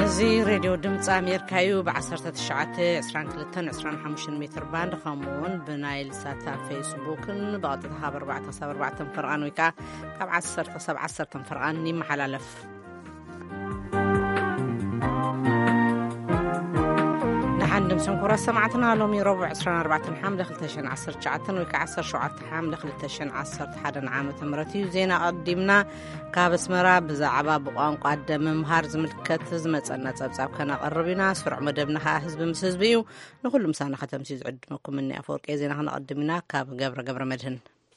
زي راديو دمص أمريكايو بعصرة الشعات 22-25 متر باند خمون بنايل ساتا فيسبوكن بقطتها ب4 فرقان ويكا كاب 10 فرقان نيم حلالف عندهم سنكورة سمعتنا لهم يروبع 24 حامل 2019 ويكا 10 شعات حامل 2011 عام تمرتي زينا قدمنا كابس مراب بزعبا بقوان قدم مهار زملكت زمتصنا صبصاب كنا قربنا سرع مدبنا حزب مسزبيو نقول مسانا ختم سيز عدمكم مني افورق زينا قدمنا كاب قبر مدهن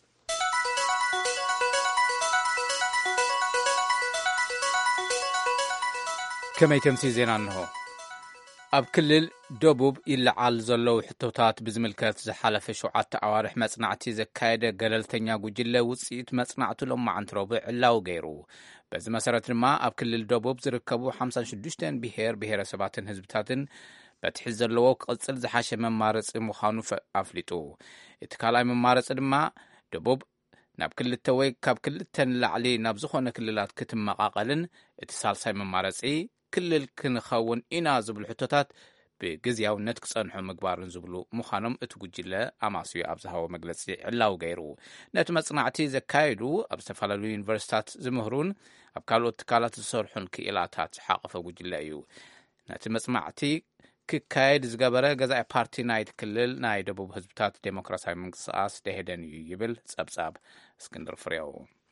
كما يتمسي زينا انه ኣብ ክልል ደቡብ ይለዓል ዘለው ሕቶታት ብዝምልከት ዝሓለፈ 7 ኣዋርሕ መጽናዕቲ ዘካየደ ገለልተኛ ጉጅለ ውጽኢት መጽናዕቱ ሎማዓንቲ ረቡዕ ዕላው ገይሩ። በዚ መሰረት ድማ ኣብ ክልል ደቡብ ዝርከቡ 56 ብሄረሰባትን ህዝብታትን በትሕዝ ዘለዎ ቅጽል ዝሓሸ መማረጺ ምዃኑ ኣፍሊጡ። እቲ ካልኣይ መማረጺ ድማ ደቡብ ናብ ክልተ ወይ ካብ ክልተን ላዕሊ ናብ ዝኾነ ክልላት ክትመቃቀልን እቲ ሳልሳይ መማረጺ ክልል ክንኸውን ኢና ዝብሉ ሕቶታት ብግዚያውነት ክጸንሑ ምግባርን ዝብሉ ምዃኖም እቲ ጉጅለ ኣማስዩ ኣብ ዝሃቦ መግለጺ ዕላው ገይሩ። ነቲ መጽናዕቲ ዘካየዱ ኣብ ዝተፈላለዩ ዩኒቨርሲታት ዝምህሩን ኣብ ካልኦት ትካላት ዝሰርሑን ክኢላታት ዝሓቐፈ ጉጅለ እዩ። ነቲ መጽናዕቲ ክካየድ ዝገበረ ገዛኢ ፓርቲ ናይቲ ክልል ናይ ደቡብ ህዝብታት ዴሞክራሲያዊ ምንቅስቓስ ደኢህዴን እዩ ይብል ጸብጻብ እስክንድር ፍሬው።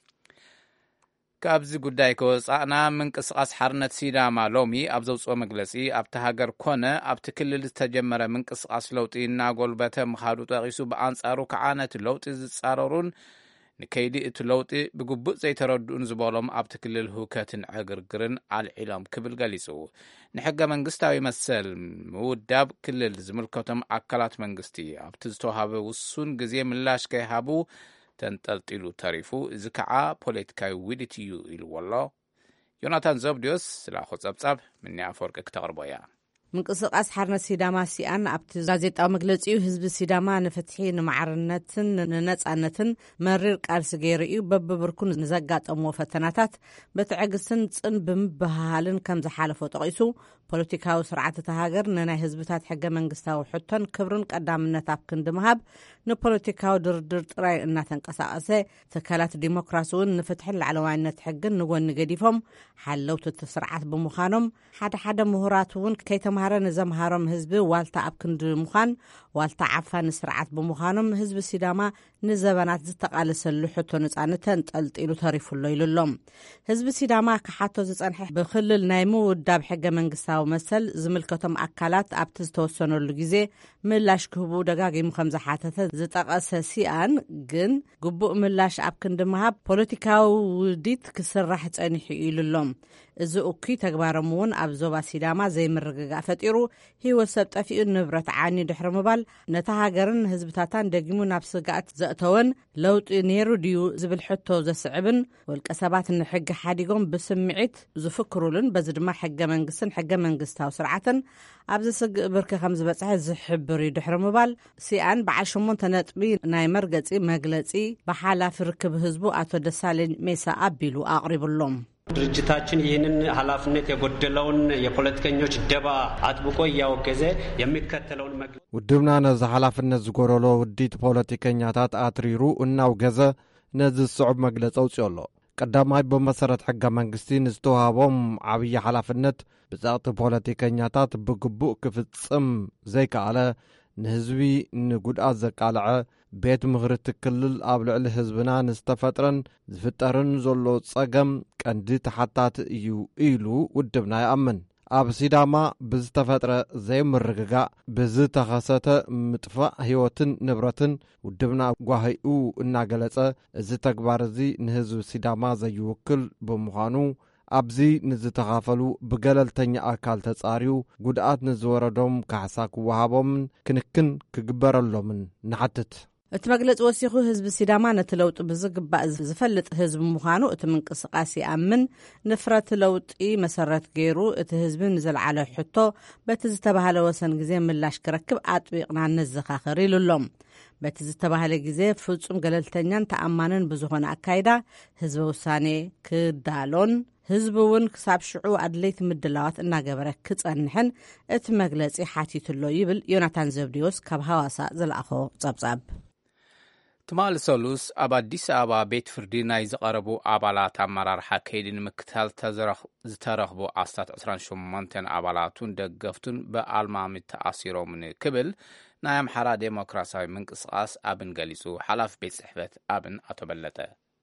ካብዚ ጉዳይ ከወጻእና ምንቅስቓስ ሓርነት ሲዳማ ሎሚ ኣብ ዘውፅኦ መግለጺ ኣብቲ ሃገር ኮነ ኣብቲ ክልል ዝተጀመረ ምንቅስቓስ ለውጢ እናጎልበተ ምኻዱ ጠቒሱ ብኣንጻሩ ከዓ ነቲ ለውጢ ዝጻረሩን ንከይዲ እቲ ለውጢ ብግቡእ ዘይተረድኡን ዝበሎም ኣብቲ ክልል ህውከትን ዕግርግርን ኣልዒሎም ክብል ገሊጹ። ንሕገ መንግስታዊ መሰል ምውዳብ ክልል ዝምልከቶም ኣካላት መንግስቲ ኣብቲ ዝተዋሃበ ውሱን ግዜ ምላሽ ከይሃቡ ተንጠልጢሉ ተሪፉ እዚ ከዓ ፖለቲካዊ ውድት እዩ ኢልዎ ኣሎ። ዮናታን ዘብዲዮስ ስላኹ ጸብጻብ ምንያ ኣፈወርቂ ክተቕርቦ እያ። ምንቅስቓስ ሓርነት ሲዳማ ሲኣን ኣብቲ ጋዜጣዊ መግለጺኡ ህዝቢ ሲዳማ ንፍትሒ ንማዕርነትን ንነጻነትን መሪር ቃልሲ ገይሩ እዩ በብብርኩን ንዘጋጠምዎ ፈተናታት በትዕግስትን ጽንብን ብሃልን ከም ዝሓለፎ ጠቒሱ ፖለቲካዊ ስርዓት እቲ ሃገር ንናይ ህዝብታት ሕገ መንግስታዊ ሕቶን ክብርን ቀዳምነት ኣብ ክንዲ ምሃብ ንፖለቲካዊ ድርድር ጥራይ እናተንቀሳቐሰ ትካላት ዲሞክራሲ እውን ንፍትሕን ላዕለዋይነት ሕግን ንጎኒ ገዲፎም ሓለውቲ እቲ ስርዓት ብምዃኖም ሓደ ምሁራት እውን ከይተምሃረ ንዘምሃሮም ህዝቢ ዋልታ ኣብ ክንዲ ምዃን ዋልታ ዓፋን ስርዓት ብምዃኖም ህዝቢ ሲዳማ ንዘበናት ዝተቃለሰሉ ሕቶ ነጻነት ተንጠልጢሉ ተሪፉሎ ኢሉሎም። ህዝቢ ሲዳማ ክሓቶ ዝጸንሐ ብክልል ናይ ምውዳብ ሕገ መንግስታዊ መሰል ዝምልከቶም ኣካላት ኣብቲ ዝተወሰነሉ ግዜ ምላሽ ክህቡ ደጋጊሙ ከም ዝሓተተ ዝጠቐሰ ሲኣን ግን ግቡእ ምላሽ ኣብ ክንዲ ምሃብ ፖለቲካዊ ውዲት ክስራሕ ጸኒሑ ኢሉሎም። እዚ እኩይ ተግባሮም እውን ኣብ ዞባ ሲዳማ ዘይምርግጋእ ፈጢሩ ህይወት ሰብ ጠፊኡ ንብረት ዓኒ ድሕሪ ምባል ነታ ሃገርን ህዝብታታን ደጊሙ ናብ ስጋኣት ዘእተወን ለውጢ ነይሩ ድዩ ዝብል ሕቶ ዘስዕብን ወልቀ ሰባት ንሕጊ ሓዲጎም ብስምዒት ዝፍክሩልን በዚ ድማ ሕገ መንግስትን ሕገ መንግስታዊ ስርዓትን ኣብ ዝስግእ ብርኪ ከም ዝበፅሐ ዝሕብር እዩ ድሕሪ ምባል ሲኣን በዓል 8 ነጥቢ ናይ መርገጺ መግለጺ በሓላፊ ርክብ ህዝቡ አቶ ደሳለኝ ሜሳ አቢሉ አቅርቡሎም። ድርጅታችን ይህንን ኃላፊነት የጎደለውን የፖለቲከኞች ደባ አጥብቆ ያወገዘ የሚከተለውን መግለጽ ውድብና ነዚ ኃላፊነት ዝጎረሎ ውዲት ፖለቲከኛታት አትሪሩ እናውገዘ ነዚ ጽዑብ መግለጽ አውጽዮሎ ቀዳማይ በመሰረት ሕገ መንግስቲ ንዝተዋሃቦም ዓብይ ኃላፊነት ብዛዕቲ ፖለቲከኛታት ብግቡእ ክፍጽም ዘይከኣለ ንህዝቢ ንጉድኣት ዘቃልዐ ቤት ምኽሪ ትክልል ኣብ ልዕሊ ህዝብና ንዝተፈጥረን ዝፍጠርን ዘሎ ጸገም ቀንዲ ተሓታት እዩ ኢሉ ውድብና ይኣምን። ኣብ ሲዳማ ብዝተፈጥረ ዘይምርግጋእ ብዝተኸሰተ ምጥፋእ ህይወትን ንብረትን ውድብና ጓሂኡ እናገለጸ እዚ ተግባር እዚ ንህዝቢ ሲዳማ ዘይውክል ብምዃኑ ኣብዚ ንዝተኻፈሉ ብገለልተኛ ኣካል ተጻርዩ ጉድኣት ንዝወረዶም ካሕሳ ክወሃቦምን ክንክን ክግበረሎምን ንሓትት። እቲ መግለጽ ወሲኹ ህዝቢ ሲዳማ ነቲ ለውጢ ብዝግባእ ዝፈልጥ ህዝቢ ምዃኑ እቲ ምንቅስቓስ ይኣምን ንፍረት ለውጢ መሰረት ገይሩ እቲ ህዝቢ ንዘለዓለ ሕቶ በቲ ዝተባሃለ ወሰን ግዜ ምላሽ ክረክብ ኣጥቢቕና ነዘኻኽር ኢሉሎም። በቲ ዝተባሃለ ግዜ ፍጹም ገለልተኛን ተኣማንን ብዝኾነ ኣካይዳ ህዝቢ ውሳኔ ክዳሎን ህዝቢ እውን ክሳብ ሽዑ ኣድለይቲ ምድላዋት እናገበረ ክጸንሕን እቲ መግለጺ ሓቲቱሎ ይብል ዮናታን ዘብዲዮስ ካብ ሃዋሳ ዝለኣኾ ጸብጻብ። ትማል ሰሉስ ኣብ ኣዲስ ኣበባ ቤት ፍርዲ ናይ ዝቐረቡ ኣባላት ኣመራርሓ ከይዲ ንምክታል ዝተረኽቡ ኣስታት 28 ኣባላቱን ደገፍቱን ብኣልማሚ ተኣሲሮም ክብል ናይ ኣምሓራ ዴሞክራሲያዊ ምንቅስቓስ ኣብን ገሊጹ። ሓላፊ ቤት ጽሕፈት ኣብን ኣቶ በለጠ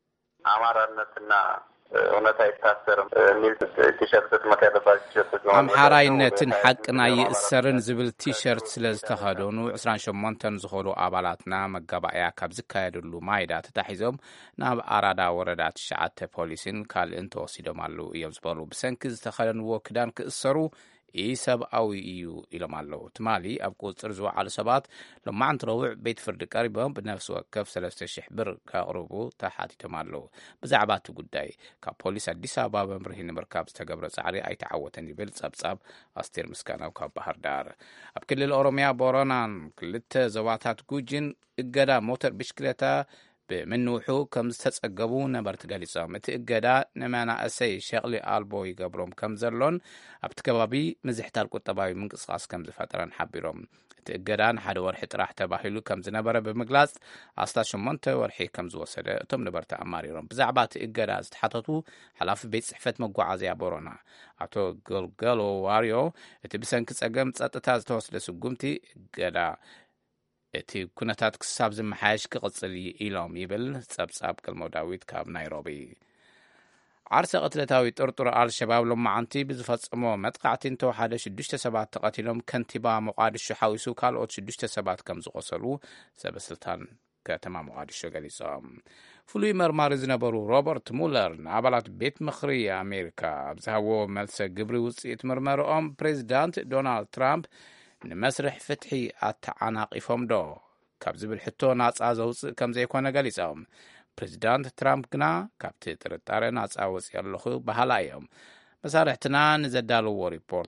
ኣማራነትና እውነታ ይታሰርም ሚል ቲሸርት መከለባች ቲሸርት ነው ኣምሓራይነትን ሓቅና ይእሰርን ዝብል ቲሸርት ስለ ዝተኸደኑ 28 ዝኸሉ ኣባላትና መጋባእያ ካብ ዝካየድሉ ማይዳ ተታሒዞም ናብ ኣራዳ ወረዳ 9 ፖሊስን ካልእን ተወሲዶም ኣለዉ እዮም ዝበሉ። ብሰንኪ ዝተኸደንዎ ክዳን ክእሰሩ ሰብኣዊ እዩ ኢሎም ኣለዉ። ትማሊ ኣብ ቁፅር ዝወዓሉ ሰባት ሎማዓንቲ ረቡዕ ቤት ፍርዲ ቀሪቦም ብነፍሲ ወከፍ 3,000 ብር ከቕርቡ ተሓቲቶም ኣለዉ። ብዛዕባ እቲ ጉዳይ ካብ ፖሊስ ኣዲስ ኣበባ መምርሒ ንምርካብ ዝተገብረ ጻዕሪ ኣይተዓወተን ይብል ጸብጻብ ኣስቴር ምስጋናው ካብ ባህር ዳር። ኣብ ክልል ኦሮሚያ ቦረናን ክልተ ዞባታት ጉጂን እገዳ ሞተር ብሽክሌታ ብምንውሑ ከም ዝተጸገቡ ነበርቲ ገሊጾም። እቲ እገዳ ንመናእሰይ ሸቕሊ ኣልቦ ይገብሮም ከም ዘሎን ኣብቲ ከባቢ ምዝሕታል ቁጠባዊ ምንቅስቓስ ከም ዝፈጠረን ሓቢሮም። እቲ እገዳ ንሓደ ወርሒ ጥራሕ ተባሂሉ ከም ዝነበረ ብምግላጽ ኣስታት 8 ወርሒ ከም ዝወሰደ እቶም ነበርቲ ኣማሪሮም። ብዛዕባ እቲ እገዳ ዝተሓተቱ ሓላፊ ቤት ጽሕፈት መጓዓዝያ ቦረና ኣቶ ገልገሎ ዋርዮ እቲ ብሰንኪ ጸገም ጸጥታ ዝተወስደ ስጉምቲ እገዳ እቲ ኩነታት ክሳብ ዝመሓየሽ ክቕጽል ኢሎም ይብል ጸብጻብ ቅልሞ ዳዊት ካብ ናይሮቢ። ዓርሰ ቅትለታዊ ጥርጡር ኣልሸባብ ሎማዓንቲ ብዝፈጸሞ መጥቃዕቲ እንተወሓደ 6 ሰባት ተቐቲሎም ከንቲባ ሞቃዲሾ ሓዊሱ ካልኦት 6 ሰባት ከም ዝቆሰሉ ሰበስልጣን ከተማ ሞቃዲሾ ገሊጾም። ፍሉይ መርማሪ ዝነበሩ ሮበርት ሙለር ንኣባላት ቤት ምኽሪ ኣሜሪካ ኣብ ዝሃብዎ መልሰ ግብሪ ውፅኢት ምርመርኦም ፕሬዚዳንት ዶናልድ ትራምፕ ንመስርሕ ፍትሒ ኣተዓናቂፎም ዶ ካብ ዝብል ሕቶ ናጻ ዘውፅእ ከም ዘይኮነ ገሊጾም። ፕሬዚዳንት ትራምፕ ግና ካብቲ ጥርጣረ ናጻ ወፂ ኣለኹ ባህላ እዮም። መሳርሕትና ንዘዳልዎ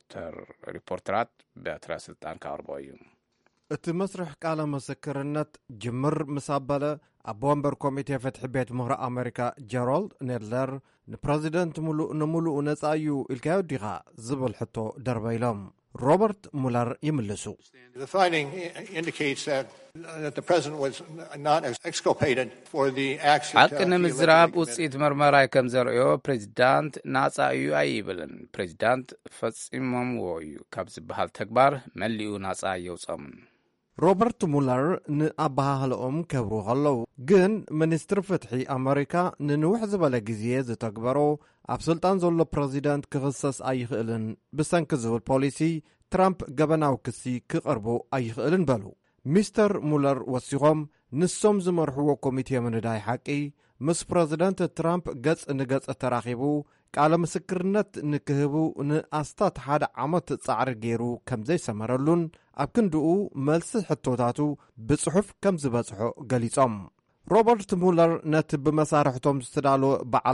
ሪፖርተራት በትረ ስልጣን ካቅርቦ እዩ። እቲ መስርሕ ቃለ ምስክርነት ጅምር ምስ ኣበለ ኣብ ወንበር ኮሚቴ ፍትሒ ቤት ምኽሪ ኣሜሪካ ጀራልድ ኔድለር ንፕሬዚደንት ንምሉእ ነጻ እዩ ኢልካዮ ዲኻ ዝብል ሕቶ ደርበይሎም ሮበርት ሙለር ይምልሱ። The finding indicates that the president was not exculpated for the action. ሓቂ ንምዝራብ ውፅኢት መርመራይ ከም ዘርእዮ ፕሬዚዳንት ናጻ እዩ ኣይብልን። ፕሬዚዳንት ፈጺሞምዎ እዩ ካብ ዝበሃል ተግባር መሊኡ ናጻ የውፀምን። ሮበርት ሙለር ንኣባሃህልኦም ከብሩ ከለዉ ግን ሚኒስትሪ ፍትሒ ኣሜሪካ ንንውሕ ዝበለ ግዜ ዝተግበሮ ኣብ ስልጣን ዘሎ ፕሬዚደንት ክኽሰስ ኣይኽእልን ብሰንኪ ዝብል ፖሊሲ ትራምፕ ገበናዊ ክሲ ክቐርቡ ኣይኽእልን በሉ። ሚስተር ሙለር ወሲኾም ንሶም ዝመርሕዎ ኮሚቴ ምንዳይ ሓቂ ምስ ፕሬዚደንት ትራምፕ ገጽ ንገጽ ተራኺቡ ቃለ ምስክርነት ንክህቡ ንኣስታት 1 ዓመት ጻዕሪ ገይሩ ከም ዘይሰመረሉን ኣብ ክንድኡ መልሲ ሕቶታቱ ብጽሑፍ ከም ዝበጽሖ ገሊጾም። ሮበርት ሙለር ነቲ ብመሳርሕቶም ዝተዳለወ በዓል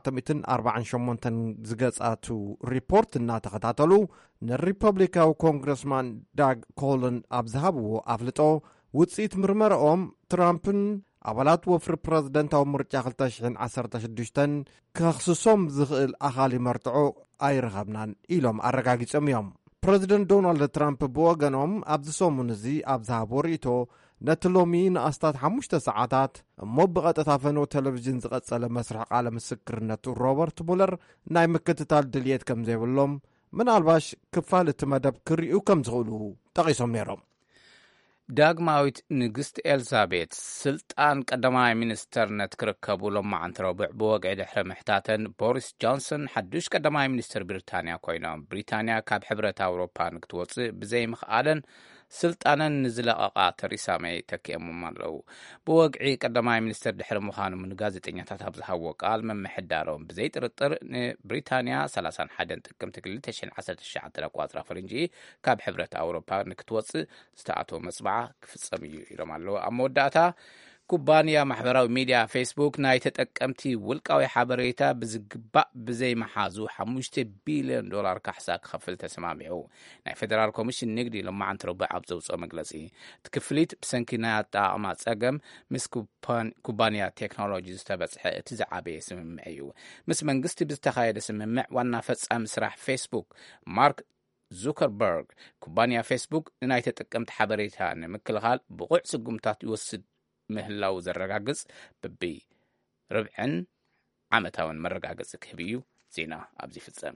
448 ዝገጻቱ ሪፖርት እናተኸታተሉ ንሪፐብሊካዊ ኮንግረስማን ዳግ ኮልን ኣብ ዝሃብዎ ኣፍልጦ ውፅኢት ምርመርኦም ትራምፕን ኣባላት ወፍሪ ፕሬዝደንታዊ ምርጫ 2016 ክኽስሶም ዝኽእል ኣኻሊ መርትዖ ኣይረኸብናን ኢሎም ኣረጋጊጾም እዮም። ፕሬዚደንት ዶናልድ ትራምፕ ብወገኖም ኣብዚ ሰሙን እዚ ኣብ ዝሃቦ ርእቶ ነቲ ሎሚ ንኣስታት 5 ሰዓታት እሞ ብቐጥታ ፈኖ ቴሌቭዥን ዝቐጸለ መስርሕ ቃለ ምስክርነቱ ሮበርት ሙለር ናይ ምክትታል ድልየት ከም ዘይብሎም ምናልባሽ ክፋል እቲ መደብ ክርእዩ ከም ዝኽእሉ ጠቒሶም ነይሮም። ዳግማዊት ንግስቲ ኤልዛቤት ስልጣን ቀዳማይ ሚኒስተርነት ክርከቡ ሎማዓንቲ ረቡዕ ብወግዒ ድሕሪ ምሕታተን ቦሪስ ጆንሰን ሓዱሽ ቀዳማይ ሚኒስተር ብሪታንያ ኮይኖም ብሪታንያ ካብ ሕብረት ኣውሮፓ ንክትወፅእ ብዘይምኽኣለን ስልጣነን ንዝለቐቓ ተሪሳ ሜይ ተኪኦሞም ኣለዉ። ብወግዒ ቀዳማይ ሚኒስተር ድሕሪ ምዃኖም ንጋዜጠኛታት ኣብ ዝሃብዎ ቃል መምሕዳሮም ብዘይ ጥርጥር ንብሪታንያ 31 ጥቅምቲ 2019 ኣቋፅራ ፈረንጂ ካብ ሕብረት ኣውሮፓ ንክትወፅእ ዝተኣተወ መፅባዓ ክፍጸም እዩ ኢሎም ኣለዉ። ኣብ መወዳእታ ኩባንያ ማሕበራዊ ሚድያ ፌስቡክ ናይ ተጠቀምቲ ውልቃዊ ሓበሬታ ብዝግባእ ብዘይ መሓዙ $5 ቢልዮን ካሕሳ ክኸፍል ተሰማሚዑ ናይ ፌደራል ኮሚሽን ንግዲ ልማዓንቲ ረቡዕ ኣብ ዘውፅኦ መግለፂ ትክፍሊት ብሰንኪ ናይ ኣጠቃቅማ ፀገም ምስ ኩባንያ ቴክኖሎጂ ዝተበፅሐ እቲ ዝዓበየ ስምምዕ እዩ ምስ መንግስቲ ብዝተኻየደ ስምምዕ ዋና ፈጻሚ ስራሕ ፌስቡክ ማርክ ዙከርበርግ ኩባንያ ፌስቡክ ንናይ ተጠቀምቲ ሓበሬታ ንምክልኻል ብቑዕ ስጉምታት ይወስድ ምህላው ዘረጋግጽ ብቢ ርብዕን ዓመታውን መረጋገጽ ክህብ እዩ ዜና ኣብዚ ፍጸም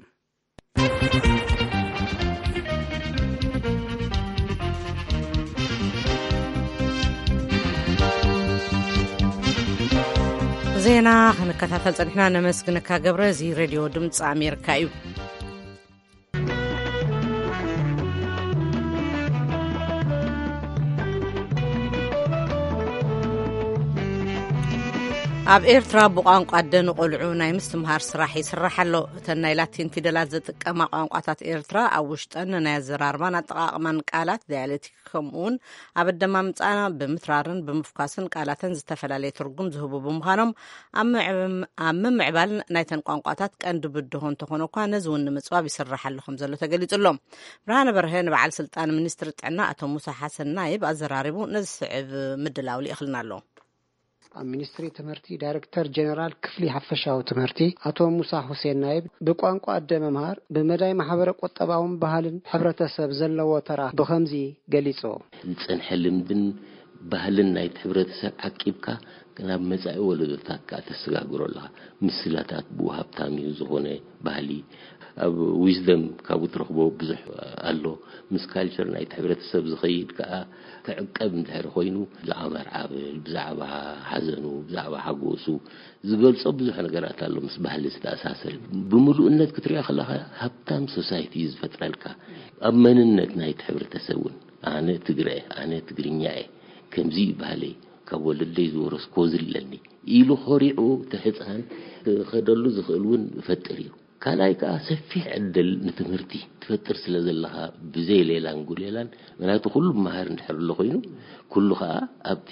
ዜና ክንከታተል ጸኒሕና ነመስግነካ ገብረ እዚ ሬድዮ ድምፂ ኣሜሪካ እዩ ኣብ ኤርትራ ብቋንቋ ደን ቆልዑ ናይ ምስትምሃር ስራሕ ይስራሕ ኣሎ እተን ናይ ላቲን ፊደላት ዝጥቀማ ቋንቋታት ኤርትራ ኣብ ውሽጠን ናይ ኣዘራርባን ኣጠቃቅማን ቃላት ዳያሌክቲክ ከምኡውን ኣብ ኣደማምፃና ብምትራርን ብምፍካስን ቃላተን ዝተፈላለየ ትርጉም ዝህቡ ብምዃኖም ኣብ ምምዕባል ናይተን ቋንቋታት ቀንዲ ብድሆ እንተኾነ እኳ ነዚ እውን ንምፅባብ ይስራሕ ኣሎ ከም ዘሎ ተገሊጹሎም ብርሃነ በርሀ ንበዓል ስልጣን ሚኒስትሪ ጥዕና ኣቶ ሙሳ ሓሰን ናይብ ኣዘራሪቡ ነዚ ስዕብ ምድላው ይእኽልና ኣሎ ኣብ ሚኒስትሪ ትምህርቲ ዳይሬክተር ጀነራል ክፍሊ ሓፈሻዊ ትምህርቲ ኣቶ ሙሳ ሁሴን ናይብ ብቋንቋ መምሃር ብመዳይ ማሕበረ ቁጠባውን ባህልን ሕብረተሰብ ዘለዎ ተራ ብኸምዚ ገሊጹ ጽንሕልምድን ባህልን ናይ ሕብረተሰብ ዓቂብካ ናብ መጻኢ ወለዶታት ተሰጋግሮላ ምስላታት ብሃብታሚ ዝኾነ ባህሊ ኣብ ዊዝደም ካብ ትረኽቦ ብዙሕ ኣሎ ምስ ካልቸር ናይ ሕብረተሰብ ዝኸይድ ከዓ ክዕቀብ እንድሕር ኮይኑ ብዛዕባ ዓብል ብዛዕባ ሓዘኑ ብዛዕባ ሓጎሱ ዝገልጾ ብዙሕ ነገራት ኣሎ ምስ ባህሊ ዝተኣሳሰር ብምሉእነት ክትሪኣ ከለኻ ሃብታም ሶሳይቲ ዝፈጥረልካ ኣብ መንነት ናይ ሕብረተሰብን ኣነ ትግረ ኣነ ትግርኛ ከምዚ ባህሊ ካብ ወለደይ ዝወረስኮ ዝለኒ ኢሉ ኸሪዑ ተሕፃን ከደሉ ዝኽእልውን ፈጥር እዩ ካላይ ከዓ ሰፊሕ ዕድል ንትምህርቲ ትፈጥር ስለ ዘለኻ ብዘይ ሌላን ጉሌላን ምክንያቱ ኩሉ መሃር እንድሕር ኣሎ ኮይኑ ኩሉ ከዓ ኣብቲ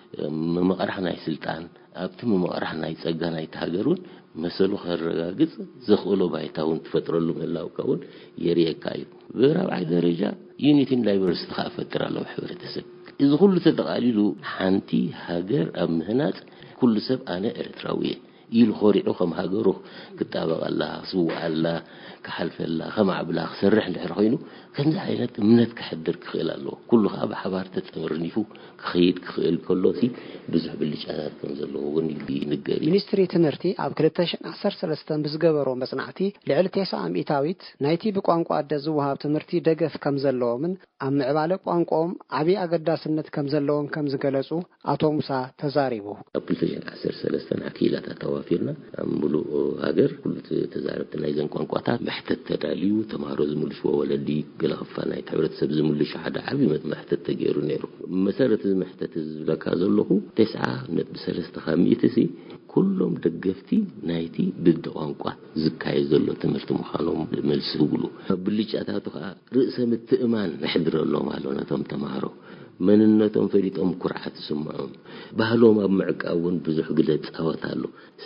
መመቕራሕ ናይ ስልጣን ኣብቲ መመቕራሕ ናይ ፀጋ ናይ ተሃገሩን መሰሉ ከረጋግጽ ዝኽእሎ ባይታውን ትፈጥረሉ ምህላውካውን የርየካ እዩ ብራብዓይ ደረጃ ዩኒቲን ዳይቨርሲቲ ከዓ ፈጥር ኣለዎ ሕብረተሰብ እዚ ኩሉ ተጠቃሊሉ ሓንቲ ሃገር ኣብ ምህናፅ ኩሉ ሰብ ኣነ ኤርትራዊ ኢሉ ኸሪዑ ከም ሃገሩ ክጣበቀላ ስውዓላ ክሓልፈላ ከማዕብላ ክሰርሕ እንድሕር ኮይኑ ከምዚ ዓይነት እምነት ክሕድር ክኽእል ኣለዎ ኩሉ ከዓ ብሓባር ተፀምርኒፉ ክኸይድ ክኽእል ከሎሲ ብዙሕ ብልጫታት ከም ዘለዎ እውን ይንገር ሚኒስትሪ ትምህርቲ ኣብ 2013 ብዝገበሮ መጽናዕቲ ልዕሊ 90 ሚእታዊት ናይቲ ብቋንቋ ዝወሃብ ትምህርቲ ደገፍ ከም ዘለዎምን ኣብ ምዕባለ ቋንቋኦም ዓቢ ኣገዳስነት ከም ዘለዎም ከም ዝገለጹ ኣቶ ሙሳ ተዛሪቡ ኣብ 2013 ኣኪላታት ተዋፊርና ኣብ ሙሉእ ሃገር ኩሉ ተዛረብቲ ናይ ዘን ቋንቋታት محتت تداليو تمارز ملش وولدي قال خفانا ሕብረተሰብ ዝምልሽ ሓደ ዓቢ መሕተት ተገይሩ ነይሩ መሰረት መሕተት ዝብለካ ዘለኹ 9.3 ኩሎም ደገፍቲ ናይቲ ብድ ቋንቋ ዝካይ ዘሎ ትምህርቲ ምዃኖም መልስ ይብሉ ብልጫታቱ ከዓ ርእሰ ምትእማን ነሕድረሎም ኣለነቶም ተማሃሮ መንነቶም ፈሊጦም ኩርዓት ስምዖም ባህሎም ኣብ ምዕቃውን ብዙሕ ግለ ጻወታሉ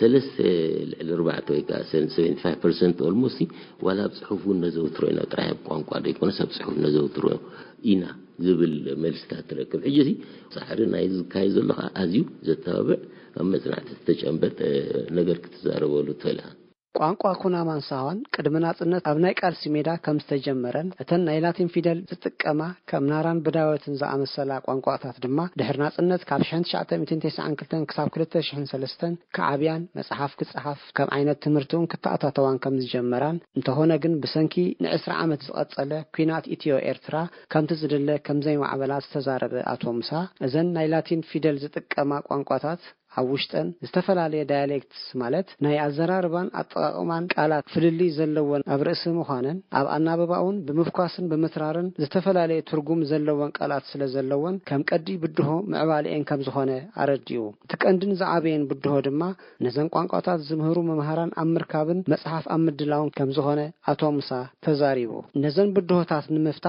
3.4% almost ወላ ጽሑፉን ነዘውትሮ ኢና ጥራይ ቋንቋ ደይኮነ ሰብ ጽሑፍ ነዘውትሮ ኢና ዝብል መልስታት ተረክብ ሕጂዚ ጻዕሪ ናይ ዝካይ ዘለኻ ኣዝዩ ዘተባብዕ ኣብ መጽናዕቲ ተጨንበጥ ነገር ክትዛረበሉ ትፈልሃ ቋንቋ ኩናማን ሳዋን ቅድመ ናጽነት ኣብ ናይ ቃልሲ ሜዳ ከም ዝተጀመረን እተን ናይ ላቲን ፊደል ዝጥቀማ ከም ናራን ብዳወትን ዝኣመሰላ ቋንቋታት ድማ ድሕር ናጽነት ካብ 1992 ክሳብ 2003 ከዓብያን መጽሓፍ ክጽሓፍ ከም ዓይነት ትምህርቱን ክተኣታተዋን ከም ዝጀመራን እንተሆነ ግን ብሰንኪ ን10 ዓመት ዝቐጸለ ኩናት ኢትዮ ኤርትራ ከምቲ ዝድለ ከም ዘይማዕበላት ዝተዛረበ ኣቶ ሙሳ እዘን ናይ ላቲን ፊደል ዝጥቀማ ቋንቋታት ኣብ ውሽጠን ዝተፈላለዩ ዳያሌክትስ ማለት ናይ ኣዘራርባን ኣጠቃቅማን ቃላት ፍልሊ ዘለዎን ኣብ ርእሲ ምዃነን ኣብ ኣናበባውን ብምፍኳስን ብምትራርን ዝተፈላለዩ ትርጉም ዘለዎን ቃላት ስለ ዘለዎን ከም ቀዲ ብድሆ ምዕባልኤን ከም ዝኾነ ኣረዲኡ ትቀንድን ዝዓበየን ብድሆ ድማ ነዘን ቋንቋታት ዝምህሩ መምሃራን ኣብ ምርካብን መጽሓፍ ኣብ ምድላውን ከም ዝኾነ ኣቶ ሙሳ ተዛሪቡ ነዘን ብድሆታት ንምፍታሕ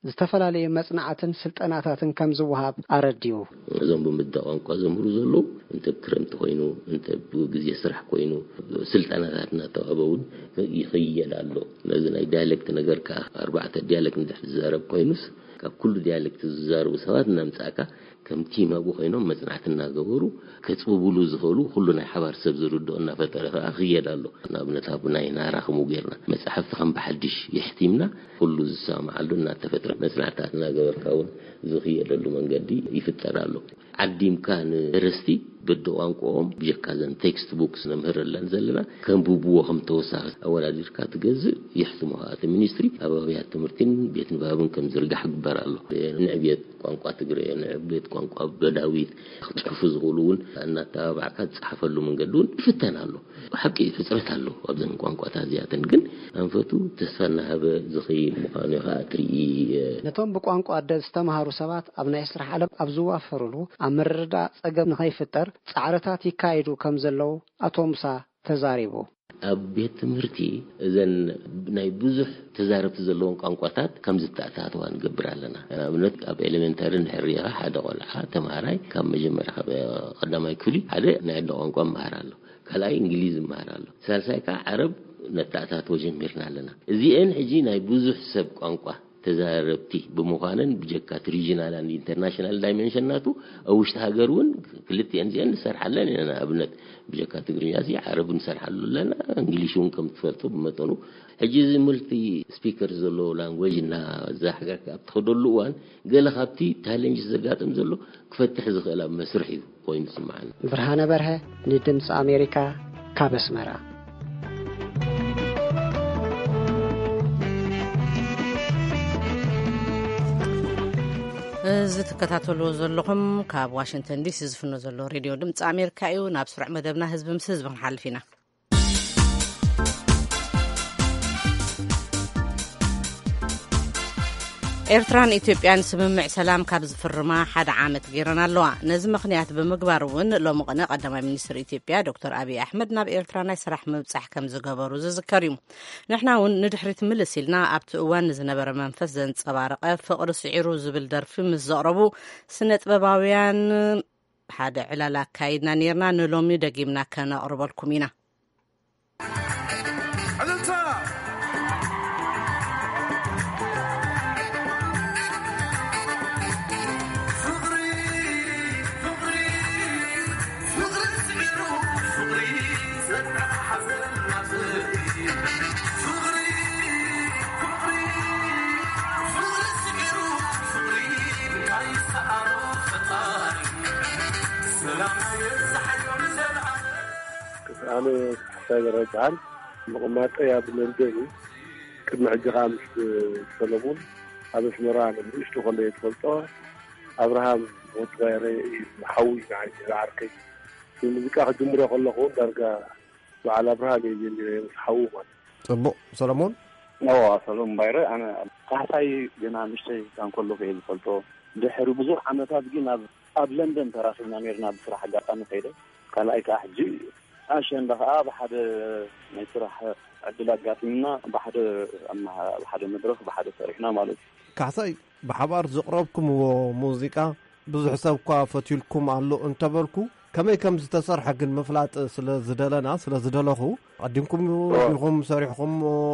ዝተፈላለዩ መጽናዕትን ስልጠናታትን ከም ዝወሃብ አረዲዩ እዞም ብምዳ ቋንቋ ዘምህሩ ዘሎ እንተ ክረምቲ ኮይኑ እንተ ግዜ ስራሕ ኮይኑ ስልጠናታትና ተቀበውን ይኸየላሉ ነዚ ናይ ዳያሌክት ነገር ካ 4 ዳያሌክት እንደዝዛረብ ኮይኑስ ካብ ኩሉ ዳያሌክት ዝዛረቡ ሰባት ናምጻካ ከም ቲም አቡ ኮይኖም መጽናዕትና ገበሩ ከጽቡሉ ዝኸሉ ሁሉ ናይ ሓባር ሰብ ዝርድኦና ፈጠረ አኽየላሉ ናብነት አቡናይ ናራኽሙ ጌርና መጽሐፍ ከም በሐድሽ ይሕቲምና ሁሉ ዝሰማዓሉና ተፈጥረ መጽናዕታትና ገበርካውን ዝኽየለሉ መንገዲ ይፍጠራሉ ዓዲም ካን ረስቲ በደቋንቋኦም ብጀካዘን ቴክስት ቡክስ ነምህረለን ዘለና ከም ቡቡዎ ከም ተወሳኺ አወላዲርካ ትገዝእ ይሕትሙሃት ሚኒስትሪ አባብያት ትምህርትን ቤት ንባብን ከም ዝርጋሕ ግበራሉ ንዕብየት ቋንቋ ትግርኛ ንዕብየት ቋንቋ በዳዊት ጽሑፍ ዝغሉውን እናተባዕካ ጽሐፈሉ መንገዱን ይፍተናሉ ሐቂ ፍጥረታሉ አብዘን ቋንቋታት ዚያተን ግን አንፈቱ ተስፋና ሀበ ዝኺል ምዃኑ ኻትሪ ነቶም በቋንቋ አደስ ተማሃሩ ሰባት ኣብ ናይ ስራሕ ዓለም ኣብ ዝዋፈሩሉ አመረዳ ጸገም ንኸይፍጠር ጻዕረታት ይካይዱ ከም ዘለው አቶ ሙሳ ተዛሪቡ ኣብ ቤት ትምህርቲ እዘን ናይ ብዙሕ ተዛረብቲ ዘለውን ቋንቋታት ከም ዝተኣታተዋን ገብራለና ኣብነት ኣብ ኤሌመንታሪ ንሕርያ ሓደ ቆልዓ ተማሃራይ ካብ መጀመርያ ቀዳማይ ክፍሊ ሓደ ናይ ቋንቋ መሃራሉ ካልኣይ እንግሊዝ መሃራሉ ሳልሳይ ከዓ ዓረብ ነታኣታተው ጀሚርና ኣለና እዚአን ሕጂ ናይ ብዙሕ ሰብ ቋንቋ ተዛረብቲ ብምዃነን ብጀካት ሪጂናል and ኢንተርናሽናል ዳይሜንሽናቱ አውሽተ ሃገሩን ክልቲአን ዚአን ሰርሐለን እና ኣብነት ብጀካት ትግርኛዚ ዓረብን ሰርሐሉለና እንግሊሹን ከም ትፈልጡ በመጠኑ ሕጂ ሙልቲ ስፒከር ዘሎ ላንጉዌጅ እና ዛሕጋ ካብትኸደሉ ዋን ገለ ካብቲ ታሌንጅ ዘጋጥም ዘሎ ክፈትሕ ዝኽእል መስርሕ እዩ ኮይኑ ስማዓና ብርሃነ በርሀ ንድምጽ አሜሪካ ካብ አስመራ ዝትከታተሉ ዘለኹም ካብ ዋሽንግተን ዲሲ ዝፍኖ ዘሎ ሬድዮ ድምጽ አሜሪካ እዩ ናብ ስሩዕ መደብና ህዝብ ምስ ህዝብ ክንሓልፍ ኢና ኤርትራን ኢትዮጵያን ስምምዕ ሰላም ካብ ዝፍርማ ሓደ ዓመት ገይረን ኣለዋ ነዚ ምኽንያት ብምግባር እውን ሎሚ ቅነ ቀዳማይ ሚኒስትር ኢትዮጵያ ዶክተር አብይ አሕመድ ናብ ኤርትራ ናይ ስራሕ ምብጻሕ ከም ዝገበሩ ዝዝከር እዩ ንሕና እውን ንድሕሪት ምልስ ኢልና ኣብቲ እዋን ዝነበረ መንፈስ ዘንጸባረቀ ፍቅሪ ስዒሩ ዝብል ደርፊ ምስ ዘቕረቡ ስነ ጥበባውያን ሓደ ዕላል አካይድና ነርና ንሎሚ ደጊምና ከነቕርበልኩም ኢና أنا حسين رجعان مقامات يا بلندني كنا عجقا مش سلمون هذا شمران مش تخلي يتفلطوا أبراهام وتغيري محوي معي العركي في المذكرة جمهورية قلقون درجة وعلى أبراهام يجي محوي طب سلمون لا سلام بايرة أنا قاعد جنا مشتي كان كله في الفلطوا دحر بزور عمتات جينا أبلندن تراسلنا ميرنا بصراحة قاعدين فيده كان أي كحجي عشان بقى بحد ما يصرح عدلات قاتلنا بحد أما بحد مدرسة بحد صريحنا مالك كعساي بحبار زقربكم وموسيقى بزح سبقا فتيلكم على انتبركو كما كم زتصرح حق المفلات سلا زدلنا سلا زدلخو قدمكم يخم صريحكم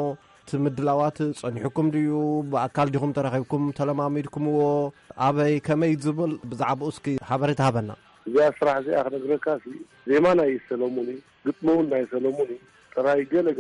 تمدلاوات صنيحكم ديو بأكال ديكم ترخيكم تلماميدكم وعبي كما يزبل بزعب أسكي حبرت هبنا زي أسرع زي آخر بركاسي زي ما أنا يسلموني قطمون لا يسلموني ترى جل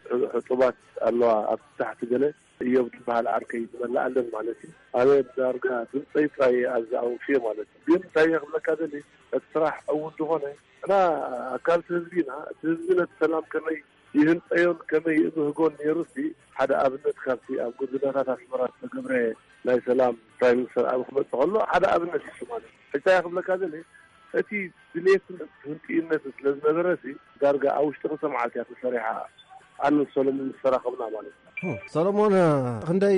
حطبات الله تحت جله يبدو بهالعركة يتمنى علم مالتي أنا درجة بنصيف راي أزعو شيء مالتي بين تايخ لك هذا اللي أسرح أول دهونه أنا أكل تزبينة السلام كمي يهن أيون كمي يهجون يرسي حدا أبنت خالتي أقول لنا تسمرات تجبره لا سلام تايم سلام خبرت الله حدا أبنت الشمال تايخ لك هذا اللي أتي بليت هنتي الناس لازم درسي درجة أو اشتغل سمعت يا صريحة عنو سلمون الصراحة قبل مالك سلمون عندي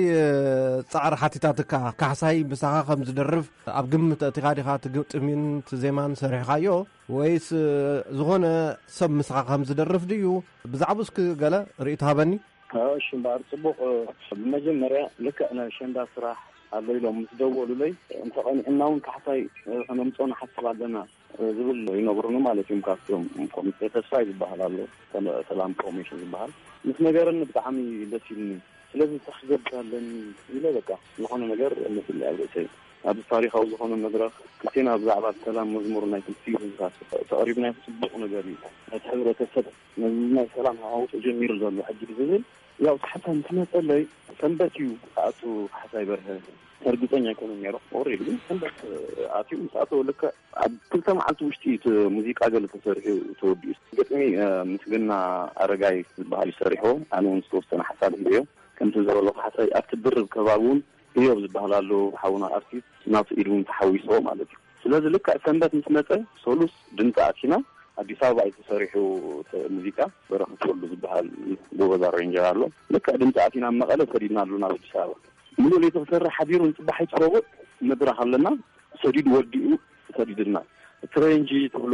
صار حتيتاتك كحساي بساقة خمس درف أبقم تقاري خات من زمان صريحة ويس زغنا سب مساقة خمس درف ديو بزعبوسك قال ريتها بني شنبار صبوق بمجمرة لك أنا شنبار صراحة الله يلوم متدولوا لي انتقني إنهم كحصاي أنا مصون حسب عندنا زبل ينظرون مالتهم كاستهم كوميتي تسايد بحال سلام كوميشن بحال مش نجارن بتعامي لسيني لازم تخجب لأن إلا بقى نحن نجار مثل الأول هذا التاريخ أو زخون النجار كتينا بزعبات كلام مزمورنا كتير تقريبا يسبقنا جري تحضر كسر نزلنا سلام عاوز جميل زل حجي زل يا حتى مثلا طلع سنبتيو أتو حسايبر ترجتني يكون يروح أوريدي سنبت أتيو أتو لك كل سنة عن توشتي موسيقى أجل تصريح تودي قتني مثلنا أرجعي بحال يصريحه أنا ونسوس أنا حساب اليوم كنت زور الله حتى أكتبر كبابون يوم بحاله حاونا أرتيس ناس يدون تحويسه مالك ስለዚህ ልክ ሰንበት ምትመጣ ሶሉስ ድንታ አኪና አዲስ አበባ የተሰሪው ሙዚቃ በረከት ወሉ ዝባል ጎበዛ ሬንጀር አለ ልክ ድንታ አኪና መቀለ ከዲናሉና አዲስ አበባ ሙሉ ለተሰራ ሐዲሩን ጽባህ ይጽረው መድረክ አለና ሰዲድ ወዲኡ ሰዲድና ትሬንጂ ተብሎ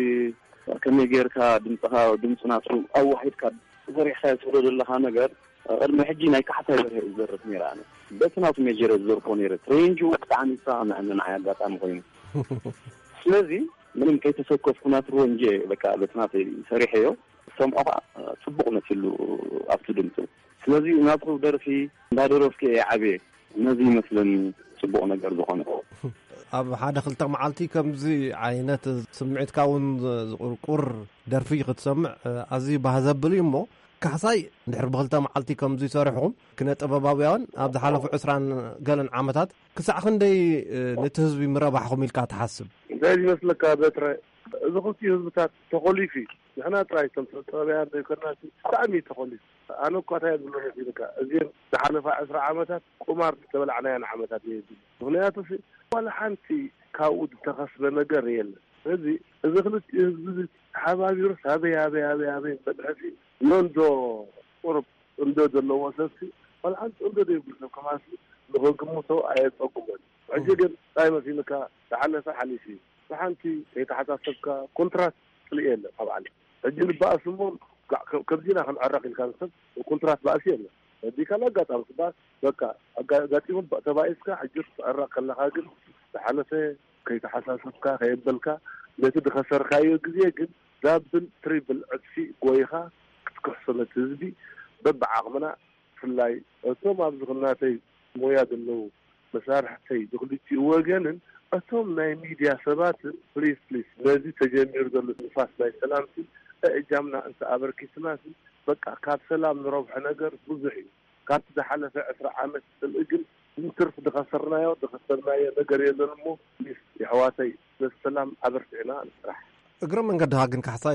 ከመገርካ ድምጽናቱ አው ዋሂድ ካ ዘሪህ ሳይወደለها ነገር قدم حجي ناي كحتا يزرت ميرانه بسناوت ميجر الزرفو نير ترينج وقت عن يسان عندنا عيادات مهمه ስለዚህ ምንም ከይተሰኮፍ ኩናት ሮንጄ በቃ በትናት ሰሪሕዮ ሰምዖ ጽቡቅ ነትሉ አፍቱ ድምጽ ስለዚህ ናቱ ደርፊ እንዳደረፍከ ዓቤ ነዚ መስለን ጽቡቅ ነገር ዝኾነ ኣብ ሓደ ክልተ መዓልቲ ከምዚ ዓይነት ስምዒትካውን ዝቁርቁር ደርፊ ክትሰምዕ ኣዝዩ ባሃዘብል እሞ كحساي نحرب غلطة معلتي كم زي صارحهم كنا تباباويان عبد الحلف عسران قالن عامتات كساع خندي نتهزبي مرابحهم يلقى تحسب زي مثلك بتر إذا قلت يهزبتات تقولي فيه نحن تراي تباباويان ذكرناتي تعمي تقولي أنا كاتاي بقول لك زين تحلف عسر عامتات قمار تبل عنايا عامتات يجي هنا تفي ولا حنتي كاود تخصب نجار يلا هذي إذا قلت يهزبت حبايبي رس هذي بدحسي نندو قرب اندو دلو وسسي والحنت اندو دي بلسو كماسي لغوكمو سو آيات أقومت عجيقا دائما في مكا تحنى سحالي فيه فحنتي يتحدى سبكا كونتراست لإيلا طبعا عجيقا بقى سمون كبجينا خل عراق الكانسب وكونتراست بقى سيلا دي كان لقات على صباح بكا قاتيهم تبايسكا حجيق عراق اللحاقل تحنى سي كي تحسى سبكا خيبالكا بيتد خسر خايو قزيقن دابل تريبل عدسي قويخا كحصلة تزبي ببع عقمنا في الله أتوم أبزغناتي موياد اللو مسارحتي دخلتي وجنن أتوم ناي ميديا سبات بليس نازي تجمير دل نفاس ناي سلامتي إجامنا أنت أبركي سماسي بقى كاب سلام نروح نجر بزحي كاب تحلى في عسر عامة الإجل نترف دخسرنا نجر يلنمو بليس يحواتي بالسلام أبرتعنا نسرح እግረ መንገድኻ ግን ካሕሳይ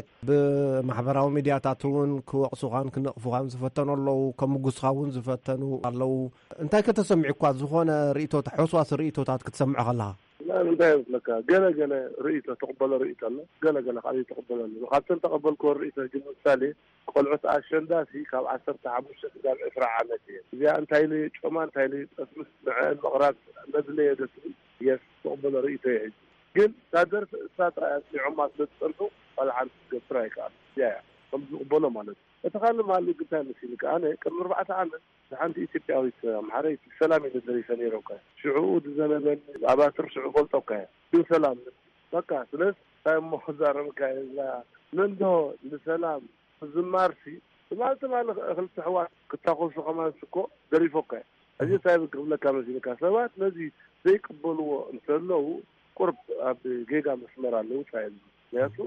ብማሕበራዊ ሚድያታት እውን ክወቕሱኻን ክንቕፉኻን ዝፈተኑ ኣለዉ ከምጉስኻ እውን ዝፈተኑ ኣለዉ እንታይ ከተሰምዒ እኳ ዝኾነ ርእቶት ሕስዋስ ርእቶታት ክትሰምዖ ከለኻ እንታይ ይመስለካ ገለ ርእቶ ተቕበሎ ርእቶ ኣሎ ገለ ካልእ ተቕበሎ ኣሎ ካብተን ተቐበልክዎ ርእቶ ግን ምሳሌ ቆልዑት ኣሸንዳሲ ካብ 15 ክሳብ 20 ዓመት እየ እዚኣ እንታይ ሉ ጮማ እንታይ ሉ ጠስምስ ንዕአን መቕራብ መድለየ ደስ የስ ተቕበሎ ርእቶ እየ ግን ታደር ሳጥራት ንዕማት ለጥንቱ አልሐምድ ገፍራይ ቃል ያ ከምዚ ቅበሎ ማለት እተኻለ ማለት ግን ታንሲልካ ኣነ ቅድሚ 4 ዓመት ሓንቲ ኢትዮጵያዊት ኣምሓራይ ሰላም ይደረይ ሰኔሮካ ሽዑ ዝዘለበን ኣባትር ሽዑ ፈልጦካ ግን ሰላም በቃ ስለስ ታይሞ ዛረምካ ላ መንዶ ለሰላም ዝማርሲ ማለት ክልተ ሕዋት ክታኸሱ ከማንስኮ ደሪፎካ እዚ ሳይብ ክብለካ መስልካ ሰባት ነዚ ዘይቅበልዎ እንተለው قرب جيجا مسمار له وفايد ياسو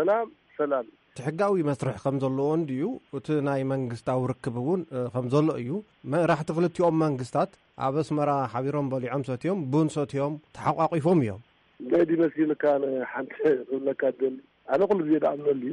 سلام تحقاوي مسرح خمزلون ديو وتناي منغستاو ركبون خمزلو ايو ما راح تغلط يوم منغستات عبس مرا حبيرهم بلي عمسات يوم بونسات يوم تحققوا يوم نادي مسيل كان حنت لك دل انا اقول زيد عمل لي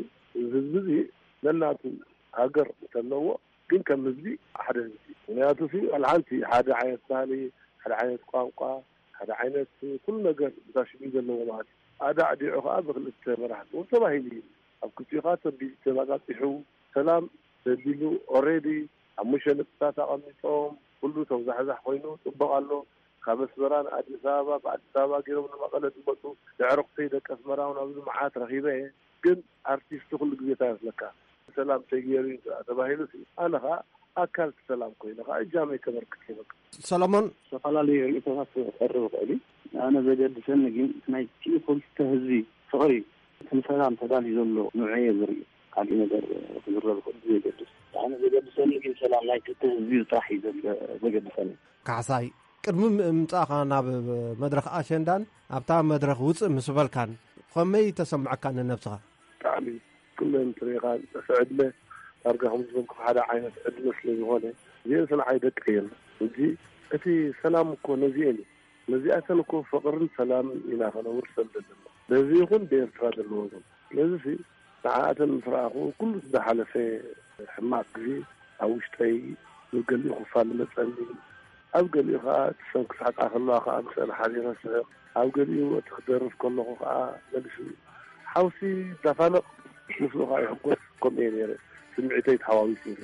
زي لناتو اجر تنو كن كمزي احد نياتو في العنتي حدا عين ثاني حدا عين قانقا هذا عينت كل نجار باش بيجي له معك هذا عدي عقاب الاستمرارات وانتبهي الكتيقات بالاستمرارات يحو سلام تديلو اوريدي مش نقطه قميصهم كله توزعزح خوينو طبق له خمس مران ادي سابا بعد سابا كيلو من مقاله تبطو تعرق سيدك اسمراون ابو معات رخيبه كن ارتيست كل جيتاس لك سلام تغيري تبهيلو انا أكل سلام كويس جامع كبر كتير ሰሎሞን استقلالي إتفاق قرب قلي أنا بجد سنجين نايتي كل تهزي صغير مثلا تدال يزلو نوعية زري على نقدر نجرب بجد أنا بجد سنجين سلام نايتي تهزي طاحي بجد سنة كعساي ቅድሚ ምምጻኻ ናብ መድረኽ ኣሸንዳን ኣብታ መድረኽ ውፅእ ምስ በልካን ከመይ ተሰምዐካ ንነብስኻ ብጣዕሚ ኩለን ጥሪኻ ዕድመ ዳርጋ ከምዝበልኩ ሓደ ዓይነት ዕድመ ስለዝኾነ እዚአን ዓይደቅየን እንጂ እቲ ሰላም እኮ ነዚአን ነዚኣተን እኮ ፍቅርን ሰላምን ኢና ከነውር ዘለና በዚ ይኹን ብኤርትራ ዘለዎ ስለዚ ንዓኣተን ምስራኣኹ ኩሉ ዝሓለፈ ሕማቅ ግዜ ኣብ ውሽጠይ ንገሊኡ ክፋል መፀኒ ኣብ ገሊኡ ከዓ ትሰንክሳዕቃ ከለዋ ከዓ ምስአን ሓዚረ ስሕቕ ኣብ ገሊኡ ትክደርፍ ከለኹ ከዓ መልሲ ሓውሲ ተፋነቕ ምስኡ ከዓ ይሕጎስ ከምኡ እየ ነይረ ስምዒተይ ተሓዋዊሱ እዩ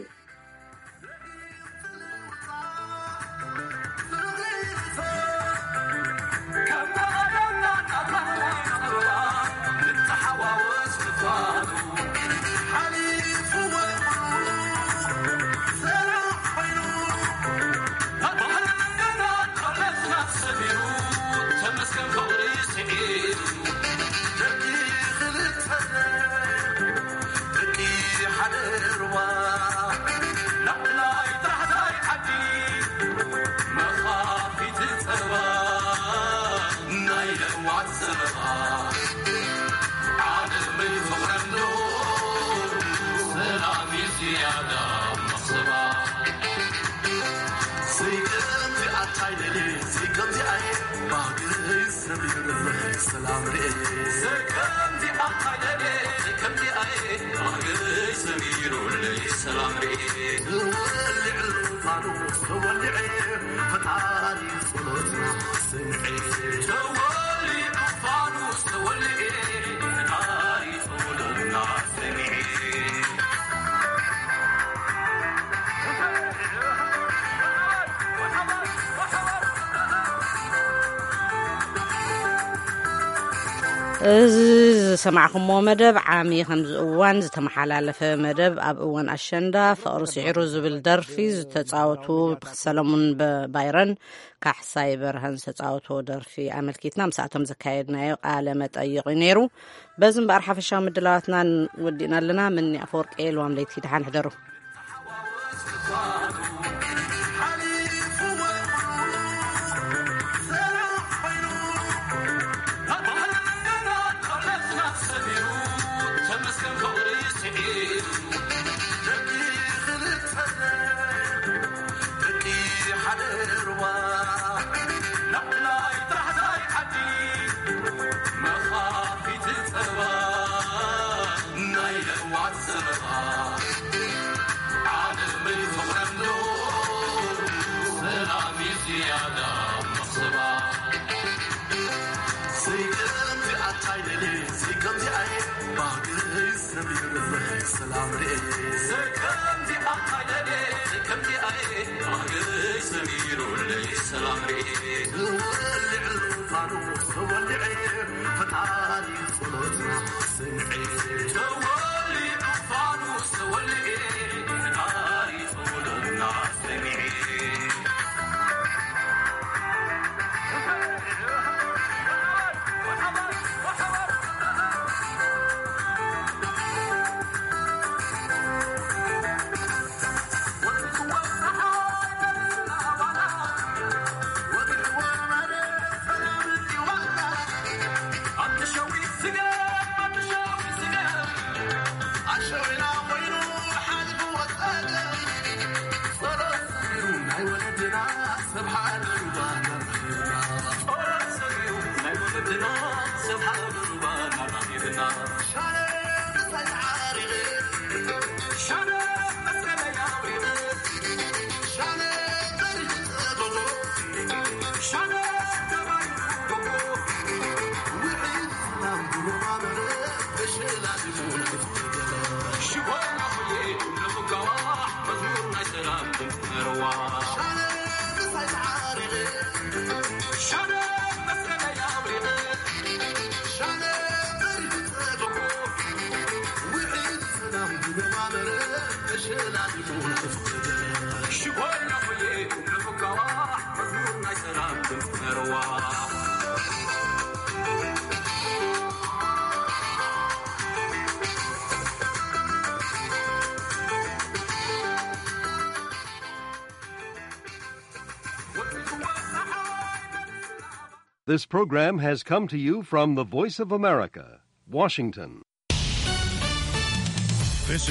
سلام رئي سكن دي أقلبي سكن دي أي أغير سمير ولي سلام رئي ولي علوطانو ولي عير فتعالي صلوتنا سمعي ولي علوطانو ولي عير فتعالي صلوتنا سمعي سمعكم مدب عامي خمس أوان زتمحلالف مدب أب أوان أشندا فأرس عروز بالدرفي تتصاوتوا بسلمون بايرن كحساي برهن تتصاوتوا درفي عمل كيتنا مساعتهم زكايدنا عالمة أيغي نيرو بزن بأرحف الشام الدلاتنا ودينا لنا من أفورك إيل وامليتي تحان حدرو سلام رئي سكن دي أقلبي سكن دي أي أغير سمير ولي سلام رئي ولي علوطانو ولي عير فتعالي صلوتنا سمعي ولي علوطانو ولي عير فتعالي صلوتنا سمعي This program has come to you from the Voice of America, Washington.